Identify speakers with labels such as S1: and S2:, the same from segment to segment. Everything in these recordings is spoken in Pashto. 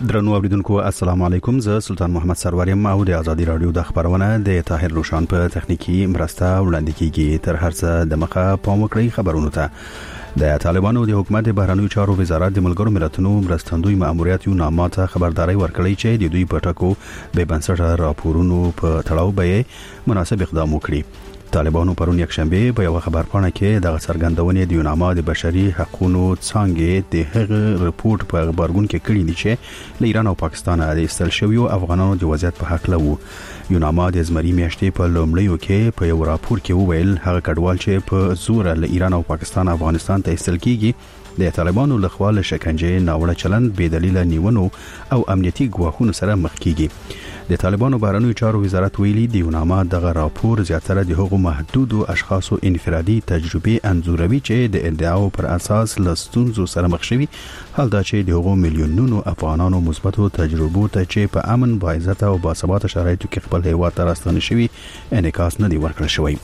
S1: درنو اوریدونکو السلام علیکم، زه سلطان محمد سروریم او د ازادي رادیو د خبرونه د طاهر روشان په تخنیکی مرسته وړاندې کیږي. تر هر څه د مخه پام وکړئ خبرونه ته. د طالبانو د حکومت بهرنیو چارو وزارت د ملګرو ملتونو مرستندوی مأموریت یو نامه ته خبرداري ورکړی چې د دوی په ټکو به بنسټه راپورونو په تړاو به مناسب اقدام وکړي. طالبانو پرون یک شنبه په یو خبرپاڼه کې د څرګندونې د یونامه د بشري حقوقو څنګه د هغه رپورت په خبرګون کې کړی دی چې له ایران او پاکستان د استل شویو افغانانو د وضعیت په حق لوي. یونامه د زمری میاشتې په لومړیو کې په یو راپور کې وویل هغه کډوال چې په زور له ایران او پاکستان افغانستان ته استل کیږي د طالبانو لخوا له شکنجې ناوړه چلند بې دلیل نیونو او امنیتي ګواښونو سره مخ کیږي. د طالبانو بهرنیو چارو وزارت ویلي د یونامه دغه راپور زیاتره د هغو محدودو اشخاصو انفرادي تجربه انځوروي چې د ادعاو پر اساس له ستونزو سره مخ شوي، حال دا چې د هغو میلیونونو افغانانو مثبتو تجربو ته چې په امن باعزت او باثبات شرایطو کې خپل هیواد ته راستنه شوي انعکاس نه دی ورکړل شوی.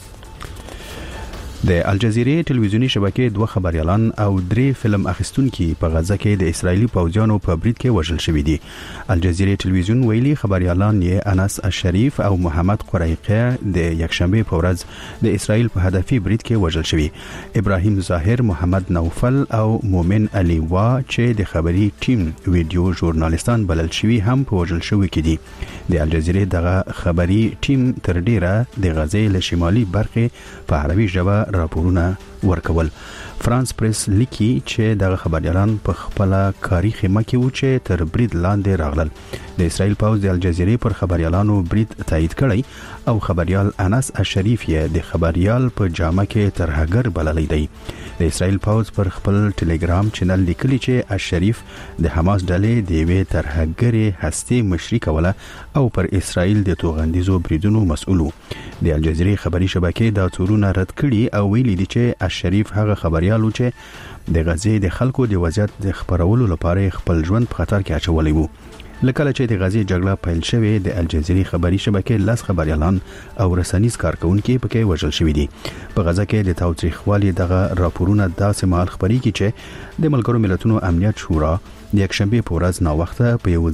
S1: د الجزیره ټلویزیونی شبکې دوه خبريالان او 3 فلم اخیستونکي په غزه کې د اسرایلی پوځیانو په برید کې وژل شوي دي. الجزیره ټلویزیون ویلي خبريالان یې انس الشریف او محمد قریقه د یکشنبه په ورځ د اسرایل په هدفي برید کې وژل شوي. ابراهیم ظاهر، محمد نوفل او مومن علي وا چې د خبري ټیم ویډیو ژورنالیستان بلل شوي هم په وژل شوي کې دي. د الجزیره دغه خبري ټیم تر ډیره د غزې له شمالي برخه په عربي ژبه راپورونه ورکول. فرانس پریس لیکي چې دغه خبريالان په خپل کاری خیمه کې و چې تر برید لاندې راغلل. د اسرایل پوځ د الجزیره پر خبريالانو برید تایید کړی او خبريال انس الشریف یې د خبريال په جامه کې ترهګر بللی دی. د اسرایل پوځ پر خپل ټلګرام چینل لیکلی چې الشریف د حماس ډلې د وی ترهګر هستي مشري کوله او پر اسرایل د توغندیزو بریدونو مسؤل و. د الجزیره خبري شبکې دا تورونه رد کړي او ویلي دي چې الشریف هغه خبريالو چې د غزې د خلکو د وضعیت د خبرولو لپاره خپل ژوند په خطر کې اچولی وو. لکه چې د غزې جګړه پیل شوه د الجزیره خبري شبکې لاس خبريالان او رسنیز کارکونکو پکې وژل شوي دي. په غزه کې د تاوتریخوالي دغه راپورونه داسې مال خبري کی چې د ملګرو ملتونو امنیت شورا د یکشنبه په ورځ نا وخته په یو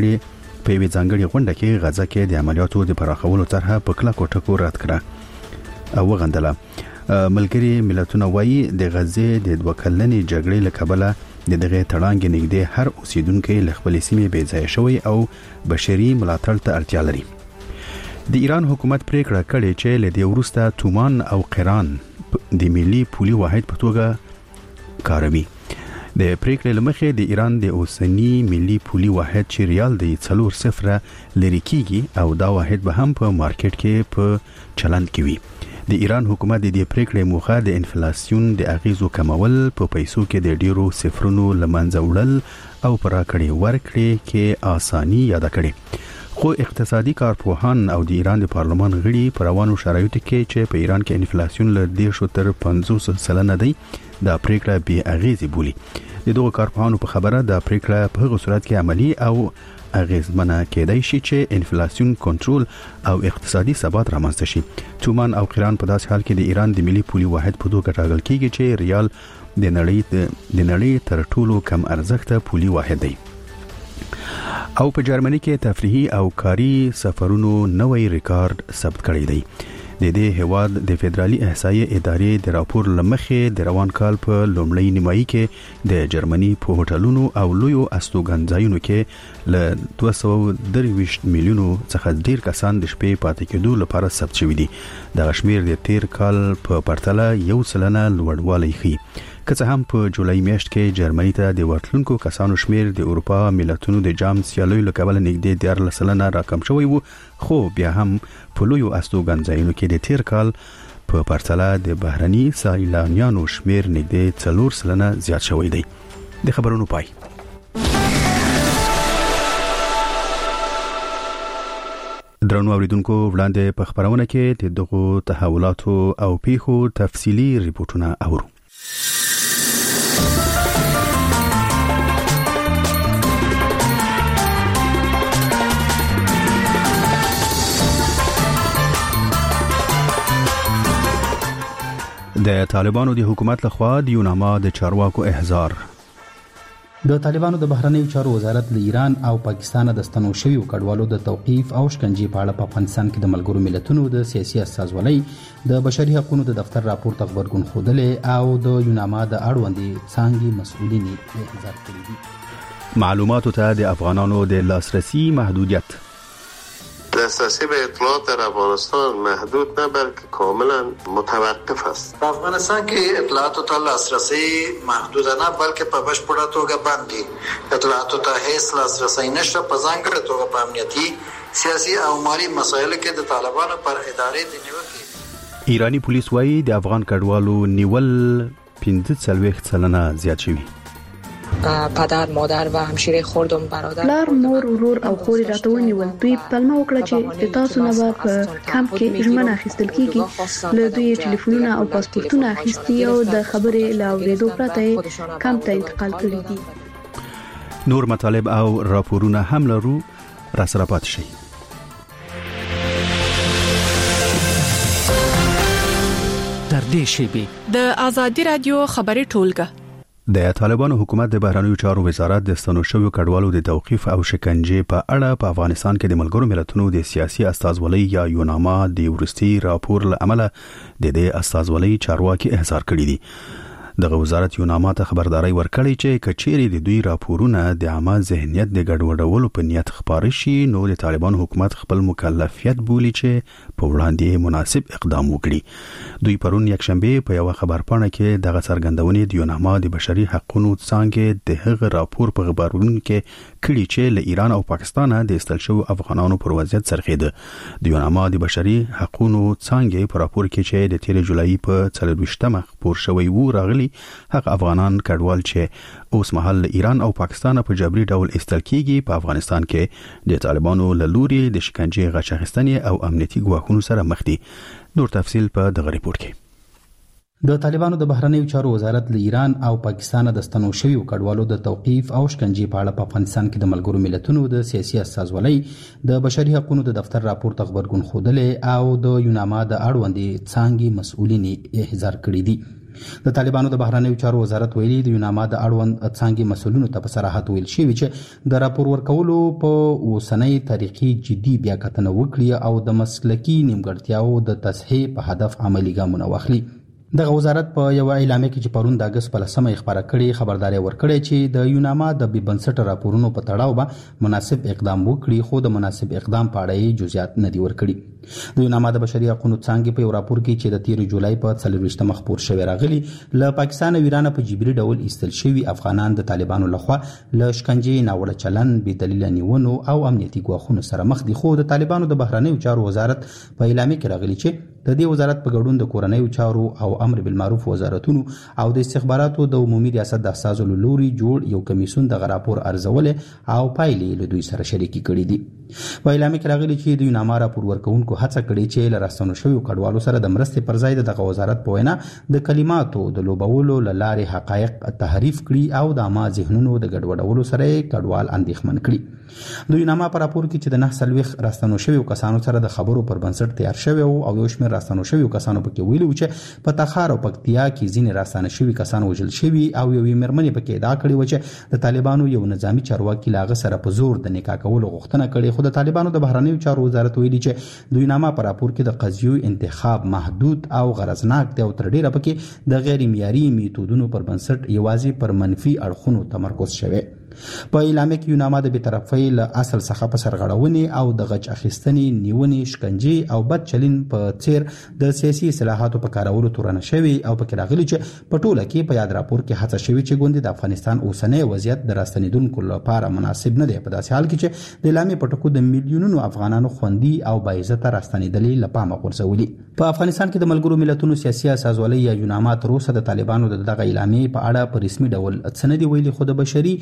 S1: ځانګړي غونډه کې غزه کې د عملیاتو د پراخولو طرحه په کلکو ټکو رد کړه او وغندله. ملګري ملتونه وایي د غزې د 2 کلنې جګړې له کبله د دغه تړانګ نږدې هر اوسیدونکو له خپل سیمې بې ځای شوی او بشري ملاتړ ته اړتیا لري. د ایران حکومت پریکړه کړې چې له دې وروسته تومان او قران د ملي پولي واحد په توګه کاروي. د پریکړې لمخې د ایران د اوسنی ملي پولي واحد چې ریال دی 4.0 لري کیږي او دا واحد به هم په مارکیټ کې په چلند کې وي. د ایران حکومت د دې پریکړې موخه د انفلیسیون د اغیزو کمول، په پیسو کې د ډیرو صفرونو لمنځه وړل او پر راکړې ورکړې کې آسانی یاد کړي. خو اقتصادي کارپوهان او د ایران د پارلمان غړي پر روانو شرایطو کې چې په ایران کې انفلیسیون له 10 تر 50% دی دا پریکړه بې اغیزې بولي. د دغه کارپوهانو په خبره دا پریکړه په هغه صورت کې عملی او اغیزمنه کېدای شي چې انفلیسیون کنټرول او اقتصادي ثبات رامنځته شي. تومان او قران په داسې حال کې د ایران د ملي پولي واحد په توګه ټاکل کیږي چې ریال د نړۍ تر ټولو کم ارزښت پولي واحد دی. او په جرمني کې تفریحي او کاري سفرونو نوې ریکارډ ثبت کړی دی. د دې هواد د فدرالي احصایې ادارې د راپور لمخې د روان کال په لومړۍ نیمایي کې د جرمني په هوټلونو او لویو استوګنځایونو کې له 223 میلیونو څخه ډیر کسان د شپې پاتې کېدو لپاره ثبت شوي دي. د شمیر د تیر کال په پرتله 1% لوړوالی ښيي. که څه هم په جولای میاشت کې جرمني ته د ورتلونکو کسانو شمیر د اروپا ملتونو د جام سیالیو له کبله نږدې 14% راکم شوی وو، خو بیا هم په لویو استوګنځایونو کې د تیر کال په پرتله د بهرني سیلانیانو شمیر نږدې 4% زیات شوی دی. د خبرونو پای. درنو اوریدونکو، وړاندې په خبرونه کې د دغو تحولاتو او پیښو تفصیلی ریپورتونه اورو. د طالبانو د حکومت لخوا د یونامه د چارواکو احضار د طالبانو د بهرنیو چارو وزارت له ایران او پاکستان د ستنو شویو کډوالو د توقیف او شکنجې په اړه په افغانستان کې د ملګرو ملتونو د سیاسي استازولۍ د بشري حقوقو د دفتر راپور ته غبرګون ښودلی او د یوناما د اړوندې څانګې مسؤلین احضار کړي دي. معلوماتو ته د افغانانو د لاسرسي محدودیت.
S2: دسترسی به اطلاعات در افغانستان محدود نه بلکه کاملا متوقف است.
S3: در افغانستان که اطلاعات تا لاسرسی محدود نه بلکه په بشپړه توګه بند دي. اطلاعات ته هیڅ لاسرسی نشته په ځانګړې توګه په امنیتي سیاسي او مالی مسایلو کې د طالبانو پر ادارې د نیوکې.
S1: ایرانی پولیس وايي د افغان کډوالو نیول 15% زیات شوی.
S4: پدر، مادر و همشیره خوردم برادر،
S5: لار، مور، ورور او خوري راته ونیول. دوی پلمه وکړه چې تاسو نه به په کمپ کې ژمنه اخیستل کیږي. له دوی ټلیفونونه او پاسپورتونه اخیستي او د خبرې له اورېدو پرته کمپ ته انتقال کړي دي.
S1: نور مطالب او راپورونه هم لرو، را سره پاتې شئ.
S6: تر دې شیبې
S7: د آزادي رادیو خبري ټولګه.
S1: د طالبانو حکومت د بهرنیو چارو وزارت د ستنو شویو کډوالو د توقیف او شکنجې په اړه په افغانستان کې د ملګرو ملتونو د سیاسي استازولۍ یا یوناما د ورستي راپور له امله د دې استازولۍ چارواکي احضار کړي دي. دغه وزارت یوناما ته خبرداري ورکړې چې کچېری د دوی راپورونه د عامه ذهنیت د ګډوډولو په نیت خبري شي نو د طالبان حکومت خپل مکلفیت بولي چې په وړاندې مناسب اقدام وکړي. دوی پرون یکشنبه په یو خبرپاڼه کې دغه څرګندونې د یوناما د بشري حقوقو څنګه د هغه راپور په خبرونه کې کړي چې له ایران او پاکستان د استل شو افغانانو پر وضعیت سرخیده. د یوناما د بشري حقوقو څنګه په راپور کې چې د 13 جولای په 24مه خبر شوی و راغلی هغه افغانان کډوال چې اوس مهال ایران او پاکستان په جبري ډول استل کیږي په افغانستان کې د طالبانو له لوري د شکنجې غچ اخیستنې او امنیتي ګواښونو سره مخ دي. نور تفصیل په دغه ریپورت کې. د طالبانو د بهرنیو چارو وزارت له ایران او پاکستان د ستنو شویو کډوالو د توقیف او شکنجې په اړه په افغانستان کې د ملګرو ملتونو د سیاسي استازولۍ د بشري حقوقو د دفتر راپور ته غبرګون ښودلی او د یوناما د اړوندې څانګې مسؤلین احضار کړي دي. د طالبانو د بهرنیو چارو وزارت ویلي د یوناما د اړوند څانګې مسؤلینو ته په صراحت ویل شوی چې د راپور ورکولو په اوسنۍ تاریخي جدي بیا کتنه وکړي او د مسلکي نیمګړتیاو د تصحیح په هدف عملی ګامونه واخلي. دغه وزارت په یو اعلامیه کې چې پرون د اگست په 10مه خبره کړې خبرداري ورکړې چې د یوناما د بې بنسټه راپورونو په تړاو به مناسب اقدام وکړي خو د مناسب اقدام په اړه جزئیات نه دي ورکړي. د یوناما د بشري حقوقو څنګه په یو راپور کې چې د 13 جولای په 24مه خبر شوی راغلی له پاکستان او ایران په جبري ډول استل شوی افغانان د طالبانو لخوا له شکنجې ناوړه چلن بې دلیل نیونو او امنیتي ګواښونو سره مخ دي. خو د طالبانو د بهرنیو چارو وزارت په اعلامیه کې راغلی چې د دې وزارت په ګډون د کورنیو چارو او امر بالمعروف وزارتونو او د استخباراتو د عمومي ریاست د استازو لوري جوړ یو کمیسون د راپور ارزولې او پایلې له دوی سره شریکي کړې دي. په اعلامیه کې راغلی چې د یوناما راپور ورکوونکو هڅه کړې چې له راستنو شویو کډوالو سره د مرستې پر ځای دغه وزارت په وینا د کلماتو د لوبولو لارې حقایق تحریف کړي او د عامه ذهنونو د ګډوډولو سره کډوال اندېښمن کړي. د یوناما په راپور کې چې د 9 راستنو شویو کسانو سره د خبرو پر بنسټ تیار شوی او یو شمېر راستنو شویو کسانو پکې ویلي چې په تخار او پکتیا کې ځینې راستنه شوي کسان وژل شوي او یوې مېرمنې پکې ادعا کړې و چې د طالبانو یو نظامی چارواکي لاغه سره په زور د نکاح کولو غوښتنه کړې. خو د طالبانو د بهرنیو چارو وزارت ویلي چې د یوناما په راپور کې د قضیو انتخاب محدود او غرضناک دی او تر ډیره پکې د غیر معیاري میتودونو پر بنسټ یوازې پر منفي اړخونو تمرکز شوی. په اعلامیه کې یوناما د بی‌طرفۍ له اصل څخه په سرغړونې او د غچ اخیستنې نیونې شکنجې او بد چلن په څیر د سیاسي اصلاحاتو په کارولو تورنه شوی او په کې راغلي چې په ټوله کې په یاد راپور کې هڅه شوی چې ګوندې د افغانستان اوسنی وضعیت د راستنیدونکو لپاره مناسب نه دی په داسې حال کې چې د اعلامیې په ټکو د میلیونونو افغانانو خوندي او باعزته راستنیدلې لپاره غورځولي. په افغانستان کې د ملګرو ملتونو سیاسي استازولۍ یا یوناما تر اوسه د طالبانو دغه اعلامیې په اړه په رسمي ډول څه نه دی ویلي خو د بشري او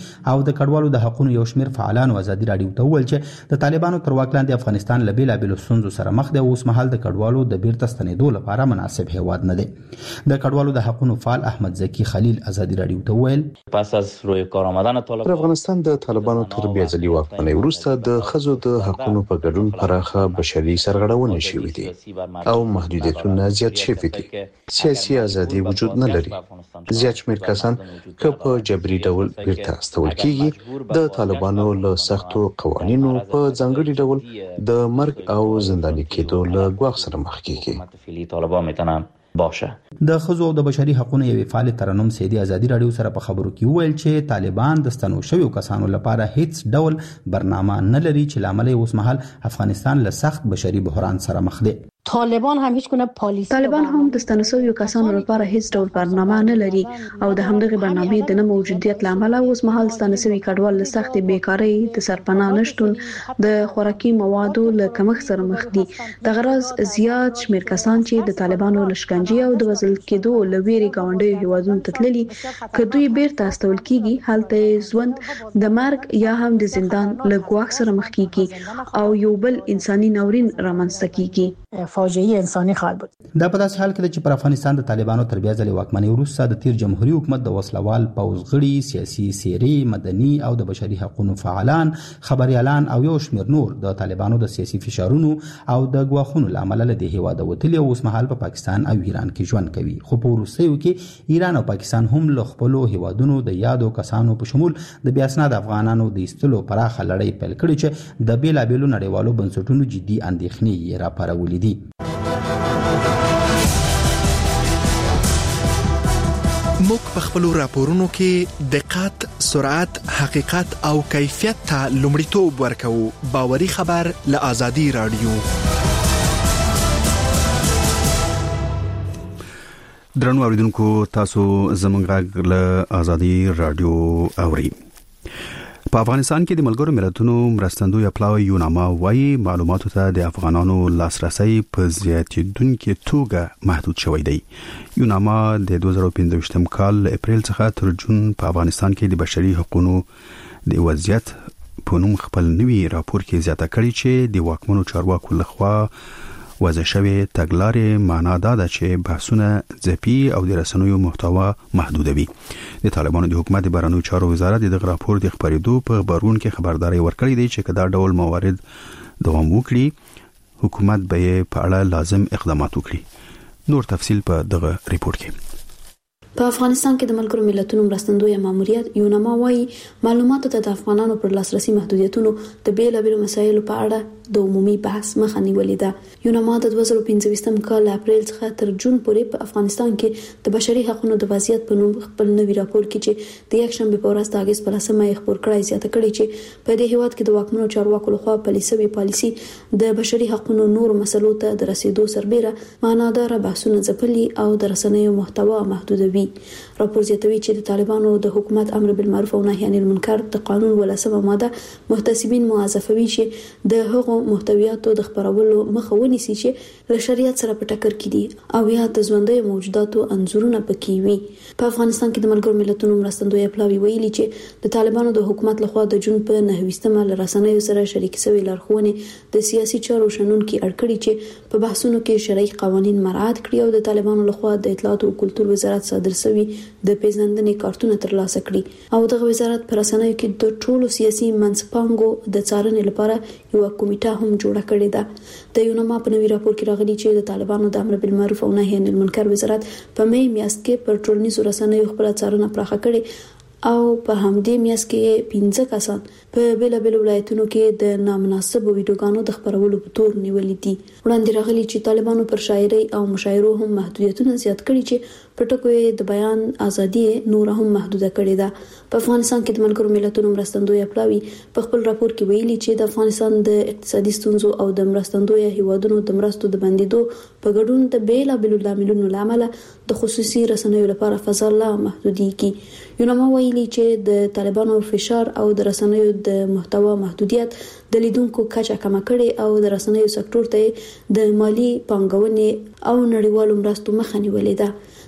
S8: د کډوالو د حقوقو یو شمېر فعالانو ازادي راډیو ته وویل چې د طالبانو تر واک لاندې افغانستان له بېلابېلو ستونزو سره مخ دی او اوس مهال د کډوالو د بیرته ستنېدو لپاره مناسب هیواد نه دی. د کډوالو د حقوقو فعال احمد زکی خلیل ازادي راډیو ته وویل
S9: پس از روی کار آمدن
S10: طالبان افغانستان د طالبانو تر بیا ځلې واکمنۍ وروسته د ښځو د حقوقو په ګډون پراخه بشري سرغړونې شوې دي او محدودیتونه زیات شوي دي. سیاسي ازادي وجود نه لري. زیات شمېر کسان که په جبري ډول بیرته استول کیږي د طالبانو له سختو قوانینو په ځانګړي ډول د مرګ او زنداني کېدو له ګواښ سره مخ کیږي.
S9: طالبان میتونن باشه.
S8: د ښځو او د بشري حقوقو یوې فعال ترنم سیدی ازادي راډیو سره په خبرو کې وویل چې طالبان د ستنو شویو کسانو لپاره هیڅ ډول برنامه نه لري چې لامل اوس مهال افغانستان له سخت بشري بحران سره مخ دی.
S5: طالبان هم هیڅ کنه پالیسی طالبان هم د ستنسویو کسانو لپاره هیڅ ډول برنامه نه لري او د همدغه برنامې د نه موجودیت لامل اوس مهال ستنسوي کډوال له سخت بیکاری د سرپناه نشټون د خوراکي موادو له کمښت سره مخ دي. د غرض زیات شمیر کسان چې د طالبانو لشکنجه او د وزل کېدو لويري گاونډي هیوادونو تتللي کدوې بیرته استول کیږي حالت ژوند د مرګ یا هم د زندان له ګواښ سره مخ کیږي او یو بل انساني ناورین رامنځته کیږي.
S6: فاجعه انساني خال بود.
S8: دا په داسې حال کې چې پر افغانستان د طالبانو تر بیا ځلې واکمنۍ وروسته د تیر جمهوریت حکومت د وسلوال پوځ غړي، سیاسي سیري، مدني او د بشري حقوقو فعالان، خبريالان او یو شمېر نور د طالبانو د سیاسي فشارونو او د ګواښونو لامل له دې هیواده وتلي او اوس مهال په پاکستان او ایران کې ژوند کوي. خو په وروستیو کې ایران او پاکستان هم له خپل هیوادونو د یادو کسانو په شمول د بیا اسناد افغانانو د ایستلو پراخه لړۍ پیل کړې چې د بیلابېلو نړیوالو بنسټونو جدي اندېښنې یې راپارولې دي.
S11: موږ په خپل راپورونو کې دقت، سرعت، حقیقت او کیفیت ته لومړیتوب ورکوو. باوري خبر له آزادي راډیو.
S1: درنو اوریدونکو، تاسو زموږ غږ له آزادي راډیو اورئ. په افغانستان کې د ملګرو ملتونو مرستندوی اپلاوی یوناما وايي معلوماتو ته د افغانانو لاسرسي په زیاتېدونکې توګه محدود شوی دی. یوناما د 2015 کال اپریل څخه تر جون په افغانستان کې د بشري حقوقو د وضعیت په نوم خپل نوي راپور کې زیاته کړې چې د واکمنو چارواکو لخوا وضع شوی تګلارې معنا دا ده چې بحثونه ځپي او د رسنیو محتوا محدودوي. د طالبانو د حکومت د بهرنیو چارو وزارت د راپور د خبرېدو په خبرون کې خبرداري ورکړې ده چې کدا ډول موارد دوام وکړي حکومت به په اړه لازم اقدامات وکړي. نور تفصيل په دغه ریپورت کې.
S5: په افغانستان کې د ملګرو ملتونو مرستندوی ماموریت یوناما وايي معلوماتو ته د افغانانو پر لاسرسي محدودیتونو د بیلابېلو مسایلو په اړه د عمومي بحث مخه نیولې ده. یوناما د 2015 کال اپریل څخه تر جون پورې په افغانستان کې د بشري حقوقو د وضعیت په نوم خپل نوي راپور کې چې د یک شنبه په ورځ د اگست په 10مه خبر کړی زیاته کړی چې په دې هیواد کې د واکمنو چارواکو لخوا پالیسي د بشري حقوقو نور مسلو ته د رسیدو سربېره معنادار بحثونه ځپلي او د رسنیو محتوا محدودوي. راپور زیاتوي چې د طالبانو د حکومت امر بالمعروف او نهي عن المنکر د قانون ولسمه ماده محتسبین موظفوي چې د هغو محتویاتو د خبرولو مخه ونیسي چې له شریعت سره په ټکر کې دي او یا د ژوندۍ موجوداتو انځورونه پکې وي. په افغانستان کې د ملګرو ملتونو مرستندوی اپلاوی ویلي چې د طالبانو د حکومت لخوا د جون په 9مه له رسنیو سره شریک شوی لارښوونې د سیاسي چارو شنونکو اړکړي چې په بحثونو کې شرعي قوانين مراعات کړي او د طالبانو لخوا د اطلاعات او کلتور وزارت صادر شوی د پیژندنې کارتونه ترلاسه کړي او دغه وزارت پر رسنیو کې د ټولو سیاسي منځپانګو د څارنې لپاره یو کمیټه هم جوړه کړې ده. د یوناما په نوي راپور کې راغلي چې د طالبانو د امر بالمعروف او نهي عن المنکر وزارت په مې میاشت کې پر ټولنیزو رسنیو خپل څارنه پراخه کړې او په همدې میاشت کې 15 کسان په بیلابېلو ولایتونو کې د نامناسب ویډیوګانو د خبرولو په تور نیولې دي. وړاندې راغلي چې طالبانو پر شاعري او مشاعرو هم محدودیتونه زیات کړي چې په ټکو د بیان ازادي نور هم محدوده کړې ده. په افغانستان کې د ملګرو ملتونو مرستندوی اپلاوی په خپل راپور کې ویلي چې د افغانستان د اقتصادي ستونزو او د مرستندوی هیوادونو د مرستو د بندیدو په ګډون د بیلابېلو لاملونو لامل د خصوصي رسنیو لپاره فضا لا محدوديږي. یوناما ویلي چې د طالبانو فشار او د رسنیو د محتوا محدودیت د لیدونکو کچه کم کړي او د رسنیو سکتور ته د مالی پانګونې او نړیوالو مرستو مخه نیولې ده.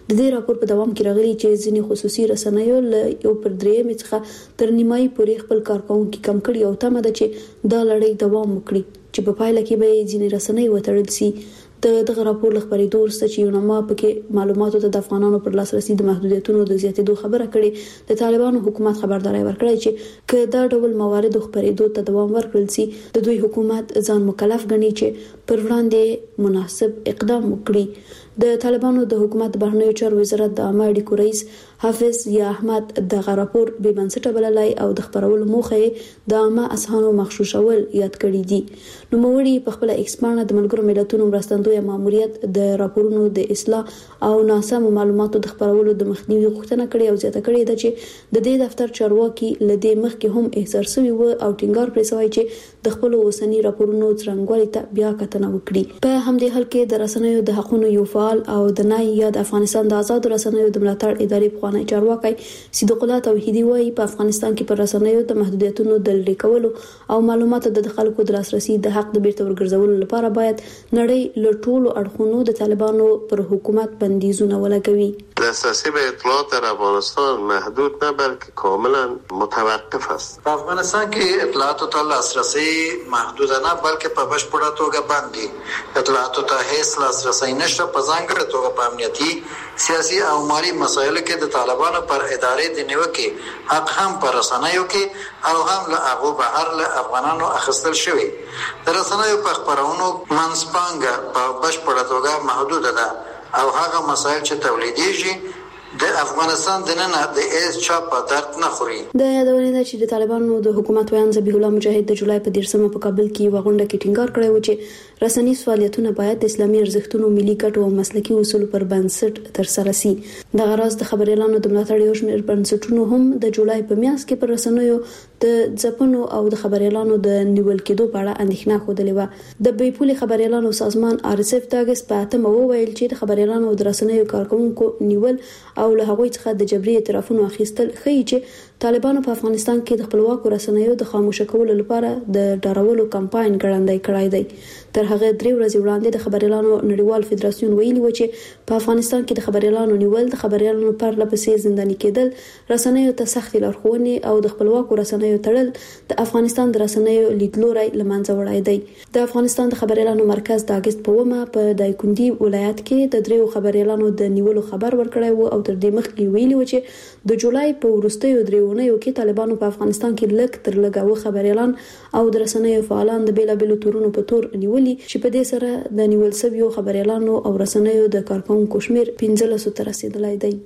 S5: د دې راپور په دوام کې راغلي چې ځینې خصوصي رسنیو له یو پر درې څخه تر نیمایي پورې خپل کارکونکو کم کړي او تمه ده چې دا لړۍ دوام وکړي چې په پایله کې به ځینې رسنۍ وتړل شي. دغه راپور لخبرېدو وروسته چې یونما پکې معلوماتو ته د افغانانو پر لاسرسي د محدودیتونو د زیاتېدو خبره کړې، د طالبانو حکومت خبرداري ورکړې چې که دا ډول موارد خبرېدو ته دوام ورکړل شي د دوی حکومت ځان مکلف ګڼي چې پر وړاندې مناسب اقدام وکړي. د طالبانو د حکومت بهرنیو چارو وزارت د عامه اړیکو رئیس حافظ یا احمد دغه راپور به بنسټه بللای او د خبرولو موخه د عامه اذهانو مغشوشول یاد کړی دي. نو موري په خپل ایکسپانه د ملګرو ملتونو مرستندوی ماموریت د راپورونو د اصلاح او ناسم معلوماتو د خبرولو د مخنیوي غوښتنه کړې او زیاته کړې ده چې د دې دفتر چارواکي لدې مخکې هم احساس شوی و او ټینګار پرې شوی چې د خپل اوسنی راپورونو څرنګوالي ته بیا کتنه وکړي. په همدې حال کې د رسنیو د حقوقو یو فعال او د نای یا د افغانستان د آزاد رسنیو د ملاتړ ادارې پخوانی چارواکي صدیق الله توحیدی وايي په افغانستان کې پر رسنیو د محدودیتونو د لرې کولو او معلوماتو د خلکو د لاسرسي د حق د بیرته ورګرځولو لپاره باید نړۍ له ټولو اړخونو د طالبانو پر حکومت بندیزونه ولګوي.
S2: دسترسی به اطلاعات در افغانستان محدود نه بلکه کاملا متوقف است.
S3: په افغانستان کې اطلاعاتو ته لاسرسی محدود نه بلکې په بشپړه توګه بند دي. اطلاعاتو ته هیڅ لاسرسی نشته، په ځانګړې توګه په امنیتي، سیاسي او مالي مسایلو کې د طالبانو پر ادارې د نیوکې حق هم پر رسنیو کې او هم له هغو بهر له افغانانو اخیستل شوی. د رسنیو په خبرونو منځپانګه په بشپړه توګه محدوده ده او هغه مسایل چې تولیدېږي د افغانستان د نن د اس چا په درد نه خوري.
S5: د یادونه ده چې د طالبانو د حکومت ویان ذبیح الله مجاهد د جولای په 13 په کابل کې وغونډه کې ټینګار کړی و چې رسنیز فعالیتونه باید د اسلامي ارزښتونو، ملي ګټو او مسلکي اصولو پر بنسټ ترسره شي. د غراض د خبري اعلانو د ملاتړ یو شمېر بنسټونو هم د جولای په میاشت کې پر رسنیو د ځپنو او د خبري اعلانو د نیول کېدو په اړه اندېښنه خوده و. د بیپولي خبري اعلانو سازمان RSF داګس په اتمه وویل چې د خبري اعلانو د رسنیو کارکونکو نیول او له هغوی څخه د جبري اعترافونو اخیستل ښیي چې طالبانو په افغانستان کې د خپلواکو رسنیو د خاموش کولو لپاره د ډارولو کمپاین ګړندی کړی دی. تر هغه 3 ورځې وړاندې د خبري اعلانو نړیوال فدراسیون ویلي و چې په افغانستان کې د خبري اعلانو نیول، د خبري اعلانو پر لپسې زنداني کېدل، رسنیو ته سخت لارښوونې او د خپلواکو رسنیو تړل د افغانستان د رسنیو لیدلوري لمنځه وړای دی. د افغانستان د خبري اعلانو مرکز د اگست په ومه په دایکندي ولایت کې د 3 خبري اعلانو د نیولو خبر ورکړی و او تر دې مخکې ویلي و چې د جولای په وروستیو 3 اونیو کې طالبانو په افغانستان کې لږ تر لږه خبري اعلان او د رسنیو فعالان د بیلابېلو تورونو په تور نیولي چې په دې سره د نیول شویو خبري اعلانو او رسنیو د کارکونکو شمیر 15 ته رسیدلی دی.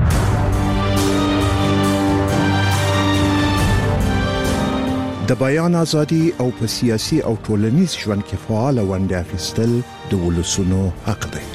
S11: د بیان ازادي او په سیاسي او ټولنیز ژوند کې فعال ونډه اخیستل د ولسونو حق دی.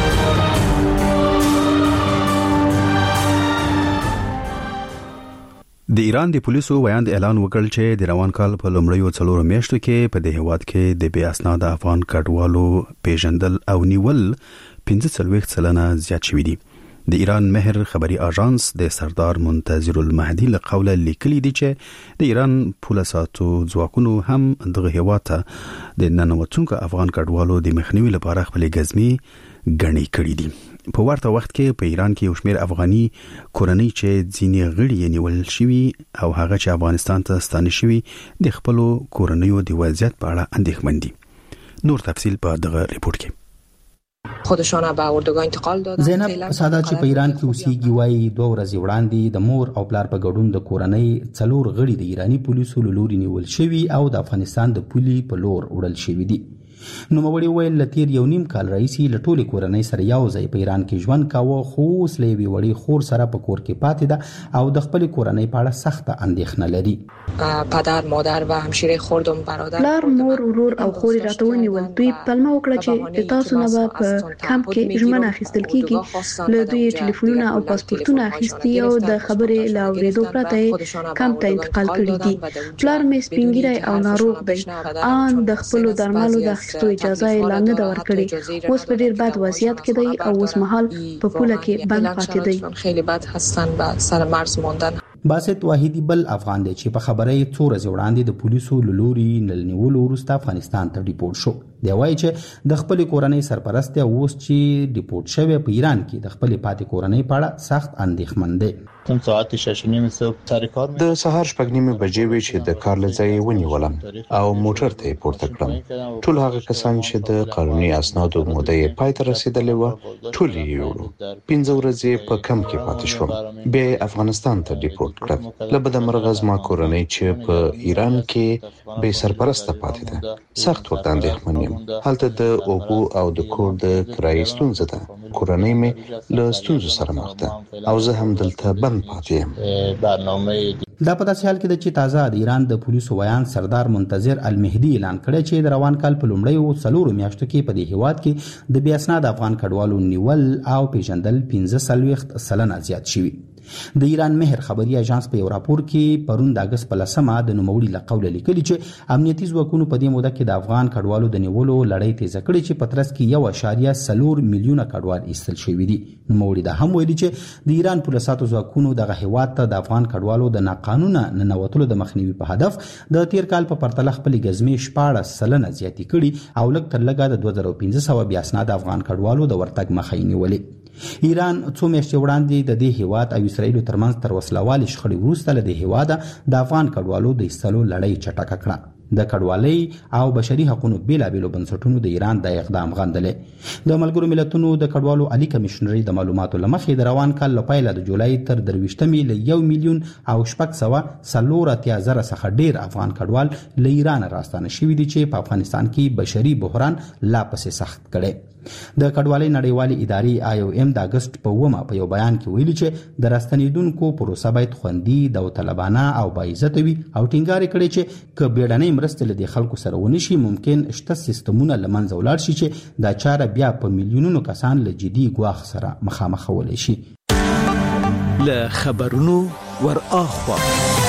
S1: د ایران د پولیسو ویاند اعلان وکړ چې د روان کال په لومړیو 4 میاشتو کې په دې هیواد کې د بې اسناد افغان کډوالو پیژندل او نیول 45% زیات شوي دي. د ایران مهر خبري اژانس د سردار منتظر المهدي له قوله لیکلي دي چې د ایران پولیساتو ځواکونو هم دغه هیواد ته د ننوتونکو افغان کډوالو د مخنیوي لپاره خپل ګزمي غني کړی دي. په ورته وخت کې په ایران کې یو شمېر افغاني کورنۍ چې ځینې غړي نیول شوي او هغه چې افغانستان ته ستانه شوي د خپل کورنۍ د وضعیت په اړه اندېښمن دي. نور تفصیل په دغه ریپورت کې.
S4: خودشان به اردوگاه انتقال دادن.
S8: زینب ساده چې په ایران کې اوسېږي وايي 2 ورځې وړاندې د مور او پلار په ګډون د کورنۍ 4 غړي د ایرانی پولیسو لوري نیول شوي او د افغانستان د پولي په لور وړل شوي دي. نو موري ویل لتیر یو نیم کال رئیسي لټولي کورنۍ سره یو ځای په ایران کې ژوند کاوه، خو سلوي وړي خور سره په کور کې پاتې ده او د خپل کورنۍ په اړه سخت اندېښنه لري.
S4: پدر، مادر و همشیره خوردم برادر،
S5: پلار، مور، ورور او خور راته ونیول. دوی پلمه وکړه چې تاسو نه په کمپ کې ژمنه اخیستل کیږي. له دوی ټلیفونونه او پاسپورتونه اخیستي او د خبرې لا اورېدو پرته کمپ ته انتقال کړي دي. پلار مې سپینګیری او ناروغ دی. ان د خپل درملو د اخیستو اجازه اعلان نه ورکړي. اوس په ډیر بد وضعیت کې دی او اوس مهال په پوله کې بند پاتې دی.
S4: خیلی بد هستن و سر مرز ماندن.
S8: باسط واحدی بل افغان دی چې په خبره یې څو ورځې وړاندې د پولیسو له لوري نیولو وروسته افغانستان ته ډیپورټ شو. دی وایي چې د خپل کورنۍ سرپرست اوس چې ډیپورټ شوی په ایران کې د خپل پاتې کورنۍ په اړه سخت اندېښمن دی.
S10: د سهار 6:30 بجې وې چې د کار لځای ونیولم او موټر ته پورته کړم. ټول هغه کسان چې د قانوني اسنادو موده یې پای ته رسیدلې و ټول یې یوړو. 15 ورځې په کم کې پاتې شوم. بیا افغانستان ته ډیپورټ کړم. له بده مرغه زما کورنۍ چې په ایران کې بې سرپرسته پاتې ده. سخت ورته اندېښمن یم. هلته د اوبو او د کور د کرایې ستونزه ده. کورنۍ مې له ستونزو سره مخ ده او زه هم دلته بند پاتې یم.
S8: دا په داسې حال کې د چې تازه د ایران د پولیسو ویان سردار منتظر المهدي اعلان کړی چې د روان کال په لومړیو 4 میاشتو کې په دې هیواد کې د بې اسناد افغان کډوالو نیول او پیژندل 15% زیات شوي. د ایران مهر خبري اژانس په یو راپور کې پرون د اگست په 10 د نوموړي لقول لیکلي چې امنیتي ځواکونو په دې موده کې د افغان کډوالو د نیولو لړۍ تیز کړې چې په ترڅ کې 1.4 میلیونه کډوال ایستل شوي دي. نوموړي دا هم ویلي چې د ایران پولیسو ځواکونو دغه هیواد ته د افغان کډوالو د ناقانونه ننوتلو د مخنیوي په هدف د تیر کال په پرتله خپل غزمې 14% زیاتې کړي او لږ تر لږه د 2500 بیا اسناد افغان کډوالو د ورتګ مخه یې نیولې. ایران څو میاشتې وړاندې د دې هیواد او اسرائیل ترمنځ تر وسلوالي شخړې وروسته له دې هیواده د افغان کډوالو د ایستلو لړۍ چټکه کړه. د کډوالۍ او بشري حقوقو بیلابېلو بنسټونو د ایران د اقدام غندلې. د ملګرو ملتونو د کډوالو عالی کمشنري د معلوماتو لمخې د روان کال له پیله د جولای تر 23 ل 1 میلیون او 740,000 څخه ډیر افغان کډوال له ایران راستانه شوي دي چې په افغانستان کې بشري بحران لا پسې سخت کړي. د کډوالۍ نړیوالې ادارې IOM د اگست په 1 په یو بیان کې ویلي چې د راستنیدونکو پروسه باید خوندي، داوطلبانه او باعزته وي او ټینګار کړي چې که بیړنۍ مرستې له خلکو سره ونشي ممکن شته سیستمونه له منځه ولاړ شي چې دا چاره بیا په میلیونونو کسان له جدي ګواښ سره مخامخ ولې شي.
S6: له خبرونو ور اخوا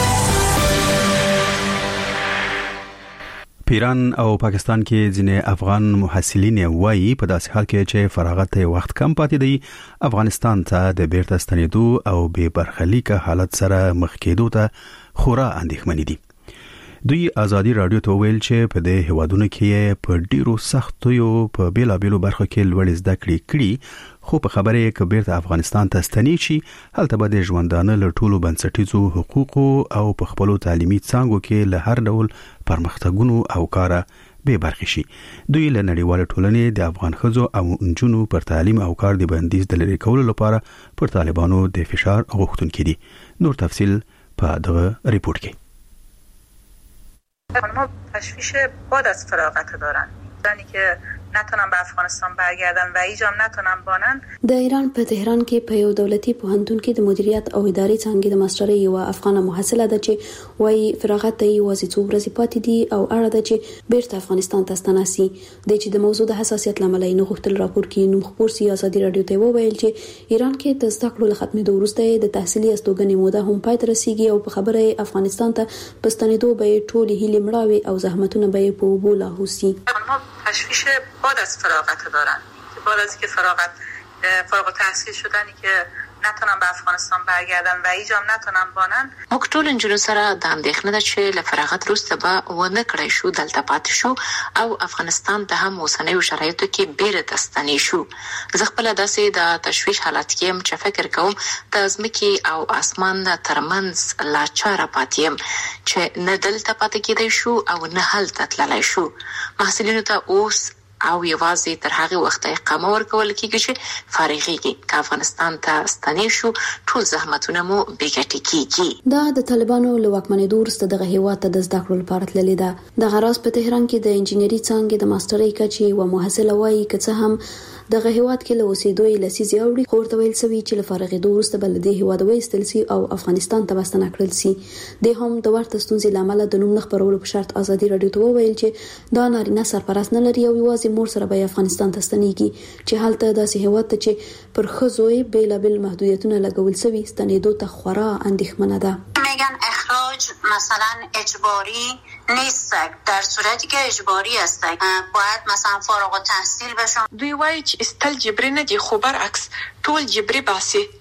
S1: پیران او پاکستان کې ځینې افغان محصلین وایي په داسې حال کې چې فراغت ته وخت کم پاتې دی افغانستان ته د بیرته ستنېدو او بې برخلیکه حالت سره مخ کېدو ته خورا اندېښمن دي. دوی ازادي رادیو ته ویل چې په دې هوادونو کې په ډیرو سختیو په بیلابېلو برخو کې لوړ زده کړې کړي خو په خبره کې بیرته افغانستان ته ستنې شي هلته به د ژوندانه له ټولو بنسټیزو حقوقو او په خپلو تعلیمي څانګو کې له هر ډول پرمختګونو او کاره به برخې شي. دوی له نړیوال ټولنې د افغان ښځو او نجونو پر تعلیم او کار د بندیز د لرې کولو لپاره پر طالبانو د فشار غوښتونکي دي. نور تفصیل په دغه ریپورت کې.
S12: ما تشویش بعد از فراغت دارن زنی که نتونن به افغانستان برگردن و ایجام نتونن بانن.
S5: د ایران په تهران کې په یو دولتي پوهنتون کې د مدیریت او ادارې څانګې د ماسترۍ یو افغانه محصله ده چې وايي فراغت ته یوازې څو ورځې پاتې دي او اړه ده چې بیرته افغانستان ته ستنه شي. د چې د موضوع د حساسیت لامل یې نه غوښتل راپور کې نوم خبر سي ازادي رادیو ته وویل چې ایران کې د زده کړو ختمېدو وروسته د تحصیلي استوګنې موده هم پای ته رسیږي او په خبره افغانستان ته په ستنېدو به ټول هیلې مړاوي او زحمتونه به په وبو لاهوسي.
S12: تشویش بعد از فراغت دارن که بعد از که فارغ التحصیل شدنی که نتونن به افغانستان برگردن و ایجام نتونن بانن.
S13: موږ ټول انجونو سره د اندېښنې ده چې له فراغت وروسته به ونه کړای شو دلته پاتې شو او افغانستان ته هم اوسنیو شرایطو کې بیرته ستنې شو. زه خپله داسې د تشویش حالت کې یم چې فکر کوم د ځمکې او اسمان ترمنځ لاچاره پاتې یم چې نه دلته پاتې کېدی شو او نه هلته تللی شو. محصلینو ته اوس او یوازې تر هغه وخت اقامه ورکول کېږي چې فارغېږي. که افغانستان ته ستنې شو ټول زحمتونه مو بې ګټې کېږي.
S5: دا د طالبانو له واکمنېدو وروسته دغه هیواد ته د زده کړو لپاره تللې ده. دغه راز په تهران کې د انجینري څانګې د ماسترۍ کچې یوه محصله وایي که څه هم دغه هیواد کې له اوسېدو یې لسیزې اوړي خو ورته ویل سوي چې له فارغېدو وروسته به له دې هیواده وایستل سي او افغانستان ته به ستنه کړل سي. دی هم د ورته ستونزې له امله د نوم نه خپرولو په شرط ازادي رادیو ته وویل چې دا نارینه سرپرست نه لري او یوازې مور سره به افغانستان ته ستنېږي چې هلته داسې هیواد ته چې پر ښځو یې بېلابېل محدودیتونه لګول سوي ستنېدو ته خورا اندېښمنه ده.
S14: میگن اخراج مثلا اجباری نیست، در صورتی که اجباری است باید مثلا فارغ التحصیل بشن.
S7: دوی وایي چې استل جبري نه دي خو برعکس ټول جبري باسي.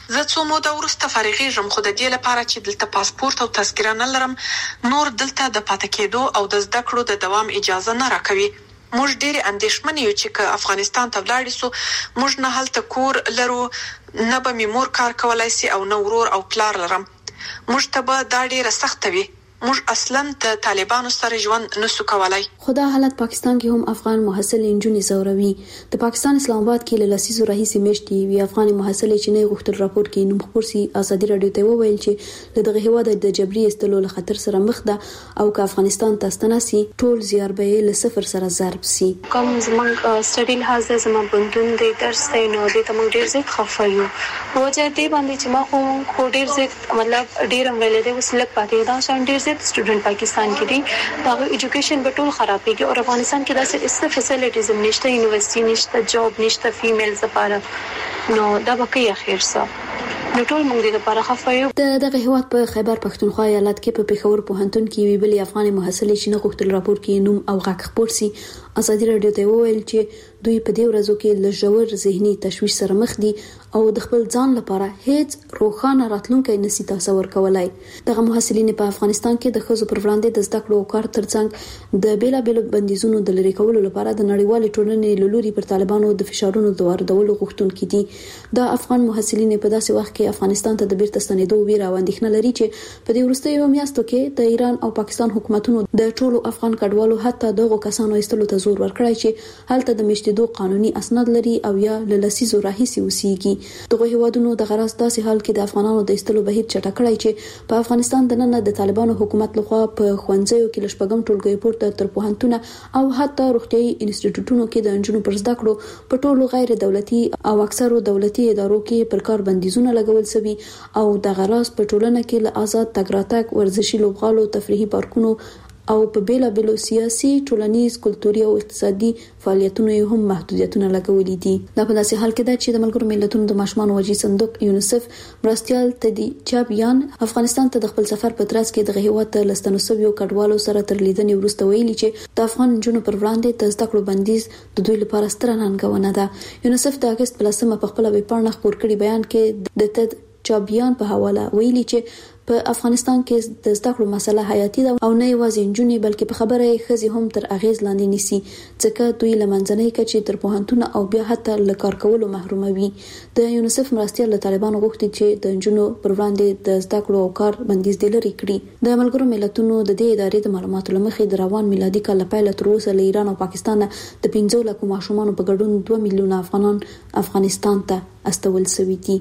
S7: زه څو موده وروسته فارغېږم، خو د دې لپاره چې دلته پاسپورت او تذکره نه لرم نور دلته د پاتې کېدو او د زده کړو د دوام اجازه نه راکوي. موږ ډېر اندېښمن یو چې که افغانستان ته ولاړ شو موږ نه هلته کور لرو، نه به مې مور کار کولای شي او نه ورور او پلار لرم. موږ ته به دا ډېره سخته وي. موږ اصلا د طالبانو سره ژوند نسو کولای.
S5: خو دا حالت پاکستان کې هم افغان محصل انجونې زوروي. د پاکستان اسلام آباد کې له لسیزو راهیسې میاشتې وی افغان محصل چې نه غوښتل راپور کې نوم خپور سي ازادي رادیو ته وویل چې دغه هیواد د جبري استلو له خطر سره مخ ده او که افغانستان ته ستناسي ټول زیار به له صفر سره ضرب سي.
S15: کوم زمونږ سټډي لحاظ زموږ بندون د درس ته نو د تمنګ ډیر زیات خفایو وجه دی باندې چې ما خو ډیر زیات مطلب ډیر ویل دی وسلک پاتې دا شان ډیر زیات سټوډنټ پاکستان کې دي دا ایجوکیشن په ټول خرابېږي او افغانستان کې داسې است فیسیلیټیز نشته، یونیورسيټي نشته، جاب نشته فیمیلز لپاره، نو دا به کې اخر څه نو ټول موږ لپاره خفایو.
S5: دغه هیواد په خیبر پښتونخوا ایالت کې په پیښور پوهنتون کې وی بل افغان محصل چې نه غوښتل راپور کې نوم او غږ خپور سي ازادي رادیو ته وویل چې دوی په دې ورځو کې له ژور ذهني تشویش سره مخ دي او د خپل ځان لپاره هیڅ روښانه راتلونکی نشي تصور کولای. دغه محصلین په افغانستان کې د ښځو پر وړاندې د زده کړو کار ترڅنګ د بیلابېلو بندیزونو د لرې کولو لپاره د نړیوال ټولنې له لوري پر طالبانو د فشارونو د واردولو غوښتونکي دي. دا افغان محصلین په داسې وخت کې افغانستان ته د بیرته ستنېدو ویره او اندېښنه لري چې په دې وروستیو میاشتو کې د ایران او پاکستان حکومتونو د ټولو افغان کډوالو حتی دغه کسانو ایستلو ته زور ورکړی چې هلته د میشتېدو قانوني اسناد لري او یا له لسیزو راهیسې اوسېږي. دغه هیوادونو د غرض داسې حال کې د افغانانو د ایستلو بهیر چټک کړی چې په افغانستان د نن د طالبانو حکومت لخوا په ښوونځیو کې لشپږم ټولګي پورته تر پوهنتونه او حتی روغتيایي انسټیټیوټونو کې د انجونو پر زده کړو په ټولو غیر دولتي او اکثرو دولتي ادارو کې پر کار بندیزونه لګول شوي او د غرض په ټولنه کې له آزاد تګ راتګ، ورزشي لوبغالو، تفریحي پارکونو او په بیلابېلو سیاسي، ټولنیز، کلتوري او اقتصادي فعالیتونو هم محدودیتونه لګولي دي. دا په داسې حال کې ده چې د ملګرو ملتونو د ماشومان وجي صندوق یونیسف مرستيال تدي چابيان افغانستان ته د خپل سفر په ترڅ کې د هیواد ته لستنو سویو کډوالو سره تر لیدنې وروسته ویلي چې د افغان جنونو پر وړاندې د زده کړو بندیز د دوی لپاره ستره ننګونه ده. یونیسف د اگست په 10 په خپل ویبپاڼه خپور کړي بیان کې د تد چابيان په حواله ویلي چې په افغانستان کې د زده کړو مسله حیاتي ده او نه یوازې انجونې بلکې په خبره یې ښځې هم تر اغیز لاندې نیسي ځکه دوی له منځنۍ کچې تر پوهنتون او بیا حتی له کار کولو محروموي. د یونیسف مرستيال له طالبانو غوښتي چې د انجونو پر وړاندې د زده کړو او کار بندیز د لري کړي. د ملګرو ملتونو د دې ادارې د معلوماتو لمخې د روان میلادي کال پیل تر اوسه له ایران او پاکستان د 15 لک ماشومان په ګډون 2 میلیونه افغانان افغانستان ته استول شوي دي.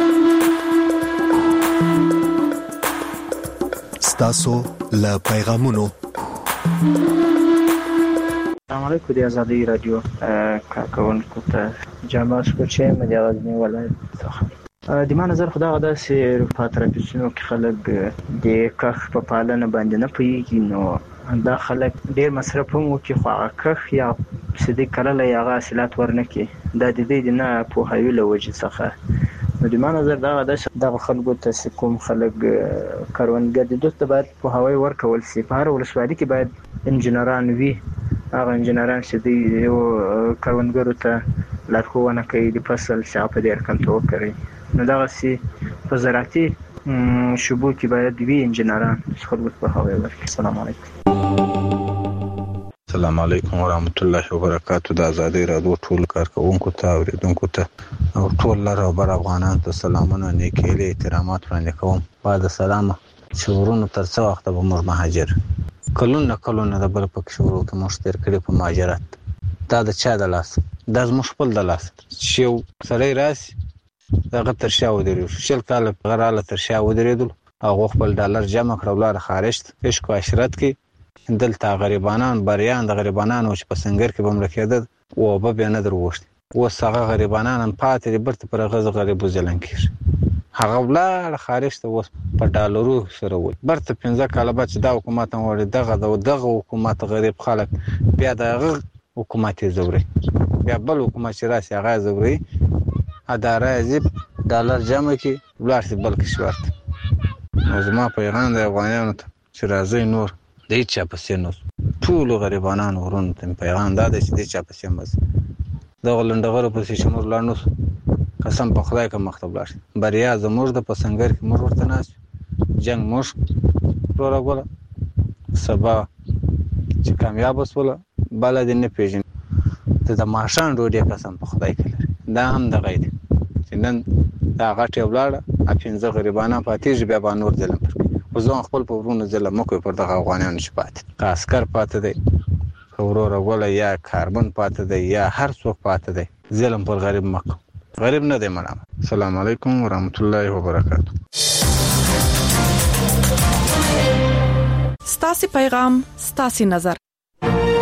S11: تاسو له پیغامونو
S16: السلام علیکم د ازادي رادیو کارکونکو ته جامعه سکوچې مې غزنی ولایت څخه د ما نظر خدای غدا سي په ترپیسونو کې خلک د کخ په پالنه باندې نه پوهیږي نو دا خلک ډیر مصرف هم وکړي خو کخ یا سدي کړل یا غاسلات ورنکي دا د دې نه په هیله وجه څخه نو د ما نظر دا د خلکو ته کوم خلک کاروانګر د دوست باید په هوای ورکول سي په هر ولسوالۍ کې باید انجنیران وي هغه انجنیران چې دی یو کاروانګرو ته لارښوونه کوي د فصل شاپ دې کنټرول کوي نو دا سي په زراعتي شوبو کې باید وي انجنیران خلکو په هوای ورکړي. السلام علیکم.
S17: السلام علیکم ورحمت الله وبرکاتہ. د ازادي رادیو ټول کارکونکو ته اوریدونکو ته او ټول لر او بر افغانانو ته سلامونه نیکه احترامات وړاندې کوم. بعد سلام شورونو تر څو وخت به موږ مهاجر کلونه د بل پک شورو ته مشتر کړي په مهاجرت دا د چا د لاس د زموږ خپل د لاس شیو سړی راسي دغه تر شا ودرېږي شل کال غراله تر شا ودرېدل او خپل ډالر جمع کړو لار خارج عشق او عشرت کې دلته غریبانان بریان د غریبانانو چې په سنگر کې بمړ کېده او به نه دروښت و سغه غریبانان پاتې برته پر غز غریب ځلن کېږي هغه ولا خارج ته وس په ډالرو سره و برته 15 کاله بعد دا حکومت وړي دغه حکومت غریب خلک بیا دغه حکومت زوري بیا بل حکومت چې راسي هغه زوري اداره زیب ډالر جمع کی ولارسي بل کشورت نو زما پیغام د افغانانو ته چې راځي نور د هیڅ په نو ټول غریبانو ورونو ته پیغام دا دی چې د چا په سیمه د غلندغرو په سیمه ورلانو قسم په خدای که مخ ته ولاړ شي بریا زموږ د په سنګر کې موږ ورته ناست جنګ موږ وروړه سبا چې کامیاب وسوله بله دې نه پېژني ته د ماښام ډوډۍ قسم په خدای کې لري دا هم دغه دی چې نن دا غټې ولاړه 15 غریبانه پاتې بیا به نور ظلم پر خو ځان خپل په ورونو ظلم مه کوئ پر دغه افغانانو چې پاتې که عسکر پاتې دی که وروره ګوله یا کاربن پاتې دی یا هر څوک پاتې دی ظلم پر غریب مه کوه غریب نه دی مړه السلام علیکم ورحمت الله وبرکاته
S18: ستاسو پیغام ستاسو نظر